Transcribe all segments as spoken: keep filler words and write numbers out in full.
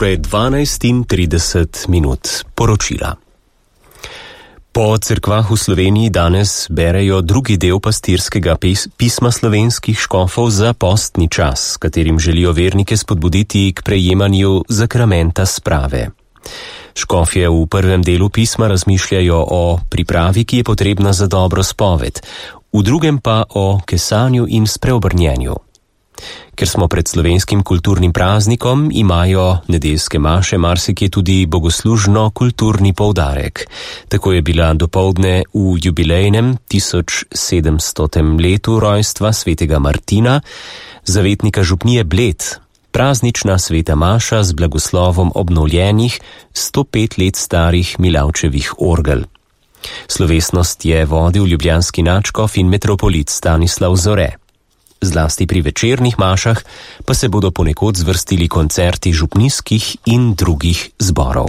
Ure dvanajst in trideset minut. Poročila. Po cerkvah v Sloveniji danes berejo drugi del pastirskega pis- pisma slovenskih škofov za postni čas, s katerim želijo vernike spodbuditi k prejemanju zakramenta sprave. Škofje v prvem delu pisma razmišljajo o pripravi, ki je potrebna za dobro spoved, v drugem pa o kesanju in spreobrnjenju. Ker smo pred slovenskim kulturnim praznikom, imajo nedeljske maše marsikje tudi bogoslužno-kulturni poudarek. Tako je bila dopoldne v jubilejnem tisoč sedemstotem letu rojstva svetega Martina, zavetnika župnije Bled, praznična sveta maša z blagoslovom obnovljenih sto pet let starih Milavčevih orgel. Slovesnost je vodil ljubljanski nadškof in metropolit Stanislav Zore. Zlasti pri večernih mašah pa se bodo ponekod zvrstili koncerti župnijskih in drugih zborov.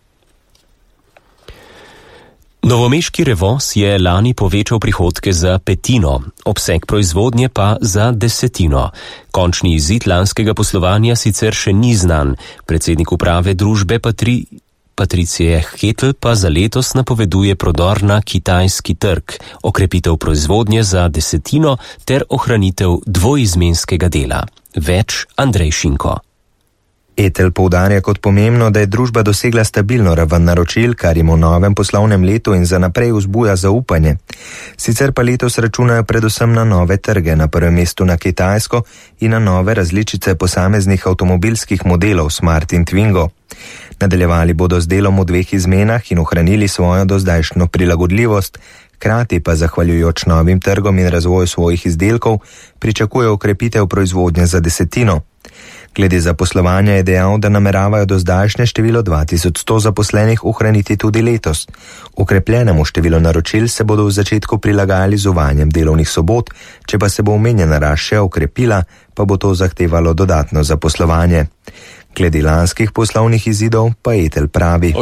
Novomeški Revoz je lani povečal prihodke za petino, obseg proizvodnje pa za desetino. Končni izid lanskega poslovanja sicer še ni znan. Predsednik uprave družbe Patri... Patricije Hetl pa za letos napoveduje prodor na kitajski trg, okrepitev proizvodnje za desetino ter ohranitev dvoizmenskega dela. Več Andrej Šinko. Hetl poudarja kot pomembno, da je družba dosegla stabilno raven naročil, kar jim v novem poslovnem letu in za naprej vzbuja zaupanje. Sicer pa letos računajo predvsem na nove trge, na prvem mestu na Kitajsko in na nove različice posameznih avtomobilskih modelov Smart in Twingo. Nadaljevali bodo z delom v dveh izmenah in ohranili svojo dozdajšnjo prilagodljivost, hkrati pa zahvaljujoč novim trgom in razvoju svojih izdelkov pričakujejo okrepitev proizvodnje za desetino. Glede zaposlovanja je dejal, da nameravajo dozdajšnje število dva tisoč sto zaposlenih ohraniti tudi letos. Okrepljenemu številu naročil se bodo v začetku prilagajali z uvajanjem delovnih sobot, če pa se bo omenjena rast še okrepila, pa bo to zahtevalo dodatno zaposlovanje. Glede lanskih poslovnih izidov pa Hetl pravi.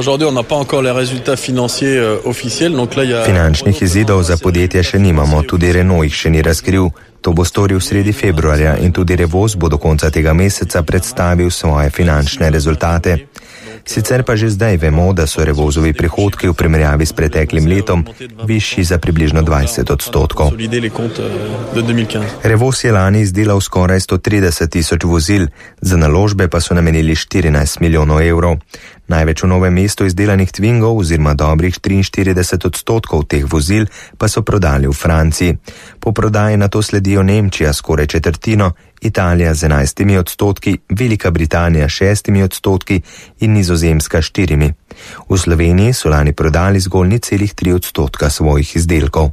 Finančnih izidov za podjetje še nimamo, tudi Renault jih še ni razkril. To bo storil sredi februarja in tudi Revoz bo do konca tega meseca predstavil svoje finančne rezultate. Sicer pa že zdaj vemo, da so Revozovi prihodki v primerjavi s preteklim letom višji za približno dvajset odstotkov. Revoz je lani izdelal skoraj sto trideset tisoč vozil, za naložbe pa so namenili štirinajst milijonov evrov. Največ v Novem mestu izdelanih Twingov oziroma dobrih triinštirideset odstotkov teh vozil pa so prodali v Franciji. Po prodaji na to sledijo Nemčija skoraj četrtino, Italija z enajstimi odstotki, Velika Britanija šestimi odstotki in Nizozemska štirimi. V Sloveniji so lani prodali zgolj nič celih tri odstotka svojih izdelkov.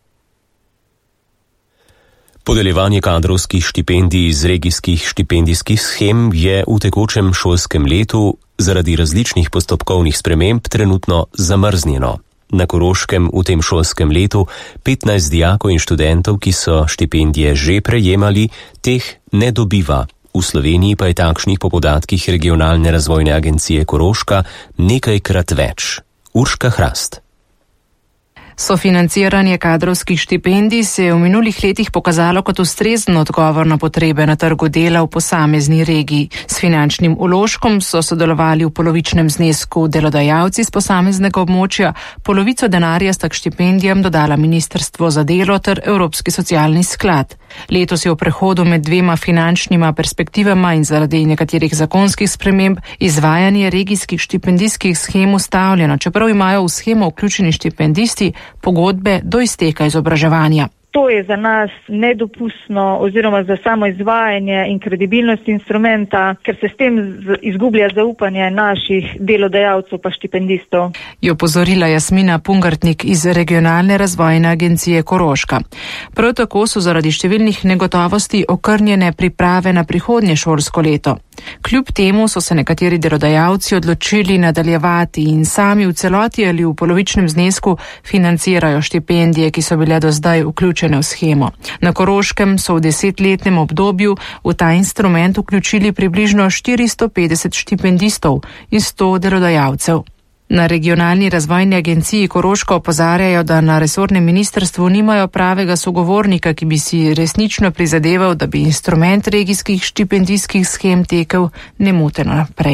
Podeljevanje kadrovskih štipendij iz regijskih štipendijskih shem je v tekočem šolskem letu zaradi različnih postopkovnih sprememb trenutno zamrznjeno. Na Koroškem v tem šolskem letu petnajst dijakov in študentov, ki so štipendije že prejemali, teh ne dobiva. V Sloveniji pa je takšnih po podatkih Regionalne razvojne agencije Koroška nekajkrat več. Urška Hrast. Sofinanciranje kadrovskih štipendij se je v minulih letih pokazalo kot ustrezen odgovor na potrebe na trgu dela v posamezni regiji. S finančnim vložkom so sodelovali v polovičnem znesku delodajalci z posameznega območja, polovico denarja sta k štipendijam dodala Ministrstvo za delo ter Evropski socialni sklad. Letos je v prehodu med dvema finančnima perspektivama in zaradi nekaterih zakonskih sprememb izvajanje regijskih štipendijskih shem ustavljeno, čeprav imajo v shemo vključeni štipendisti pogodbe do izteka izobraževanja. To je za nas nedopustno oziroma za samo izvajanje in kredibilnost instrumenta, ker se s tem izgublja zaupanje naših delodajalcev pa štipendistov. Je opozorila Jasmina Pungartnik iz Regionalne razvojne agencije Koroška. Prav tako so zaradi številnih negotovosti okrnjene priprave na prihodnje šolsko leto. Kljub temu so se nekateri delodajalci odločili nadaljevati in sami v celoti ali v polovičnem znesku financirajo štipendije, ki so bile do zdaj vključene v shemo. Na Koroškem so v desetletnem obdobju v ta instrument vključili približno štiristo petdeset štipendistov in sto delodajalcev. Na Regionalni razvojni agenciji Koroška opozarjajo, da na resornem ministrstvu nimajo pravega sogovornika, ki bi si resnično prizadeval, da bi instrument regijskih štipendijskih shem tekel nemoteno naprej.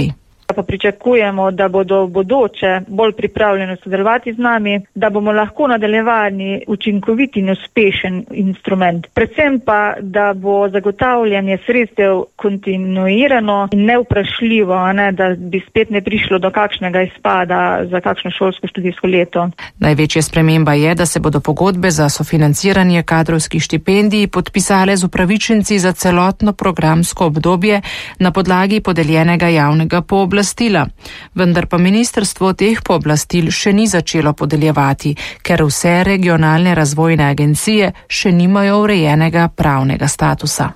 Pa pričakujemo, da bodo bodoče bolj pripravljeni sodelovati z nami, da bomo lahko nadaljevali učinkovit in uspešen instrument. Predvsem pa, da bo zagotavljanje sredstev kontinuirano in nevprašljivo, ne, da bi spet ne prišlo do kakšnega izpada za kakšno šolsko študijsko leto. Največja sprememba je, da se bodo pogodbe za sofinanciranje kadrovskih štipendij podpisale z upravičenci za celotno programsko obdobje na podlagi podeljenega javnega pooblastila. Vendar pa ministrstvo teh pooblastil še ni začelo podeljevati, ker vse regionalne razvojne agencije še nimajo urejenega pravnega statusa.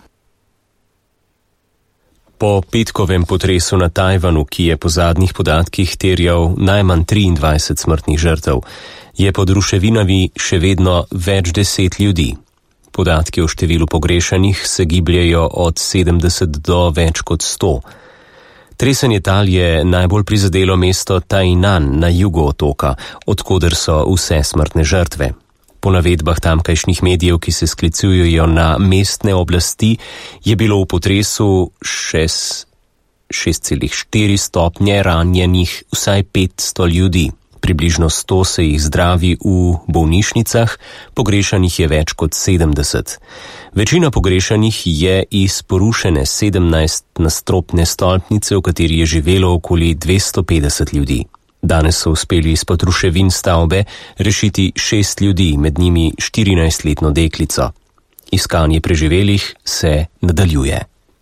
Po petkovem potresu na Tajvanu, ki je po zadnjih podatkih terjal najmanj triindvajset smrtnih žrtev, je pod ruševinami še vedno več deset ljudi. Podatki o številu pogrešanih se gibljejo od sedemdeset do več kot sto. Tresenje tal je najbolj prizadelo mesto Tainan na jugu otoka, odkoder so vse smrtne žrtve. Po navedbah tamkajšnjih medijev, ki se sklicujejo na mestne oblasti, je bilo v potresu šest celih štiri stopnje ranjenih vsaj petsto ljudi. Približno sto se jih zdravi v bolnišnicah, pogrešanih je več kot sedemdeset. Večina pogrešanih je iz porušene sedemnajstnadstropne stolpnice, v kateri je živelo okoli dvesto petdeset ljudi. Danes so uspeli izpod ruševin stavbe rešiti šest ljudi, med njimi štirinajstletno deklico. Iskanje preživelih se nadaljuje.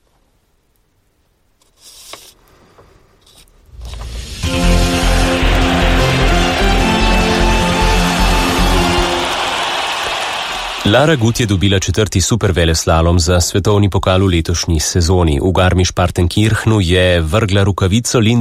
Lara Gut je dobila četrti superveleslalom za svetovni pokal v letošnji sezoni. V Garmisch-Partenkirchnu je vrgla rukavico Linda